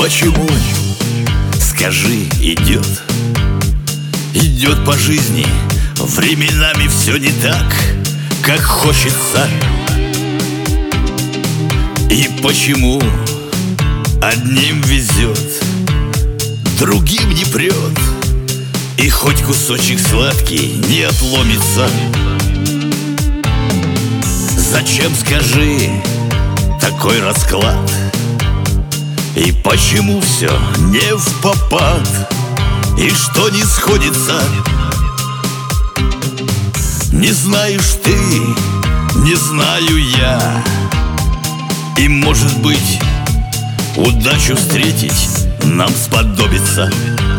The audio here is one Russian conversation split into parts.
почему, скажи, идет по жизни временами все не так, как хочется? И почему одним везет, другим не прет, и хоть кусочек сладкий не отломится? Зачем, скажи, такой расклад? И почему все не впопад? И что не сходится? Не знаешь ты, не знаю я. И, может быть, удачу встретить нам сподобится.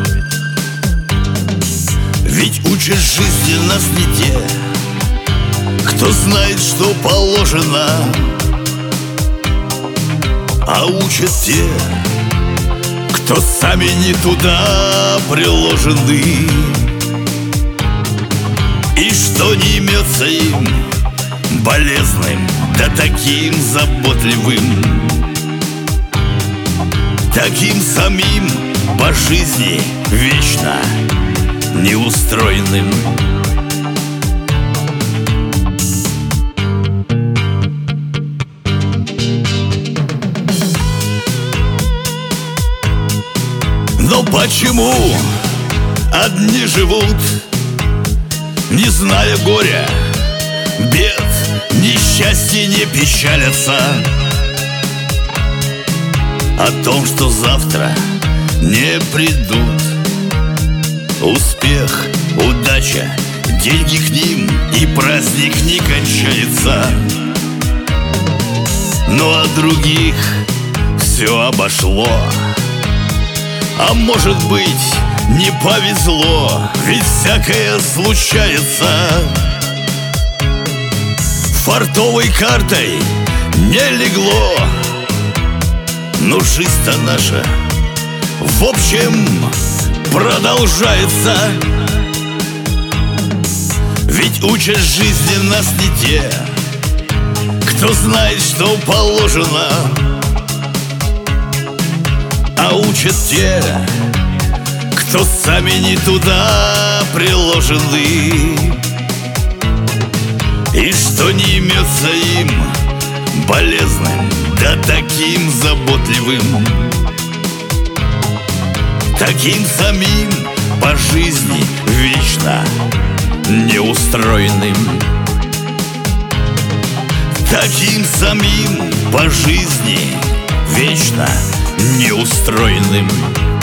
Ведь учат жизни нас не те, кто знает, что положено, а учат те, кто сами не туда приложены. И что не имется им болезным, да таким заботливым, таким самим по жизни вечно неустроенным. Но почему одни живут, не зная горя, бед, несчастья, не печалятся о том, что завтра не придут? Успех, удача, деньги к ним, и праздник не кончается. Ну а других все обошло. А может быть, не повезло, ведь всякое случается. Фартовой картой не легло, но жизнь-то наша в общем продолжается. Ведь учат жизни нас не те, кто знает, что положено, а учат те, кто сами не туда приложены. И что не имется им болезным, да таким заботливым, таким самим по жизни вечно неустроенным, таким самим по жизни вечно неустроенным.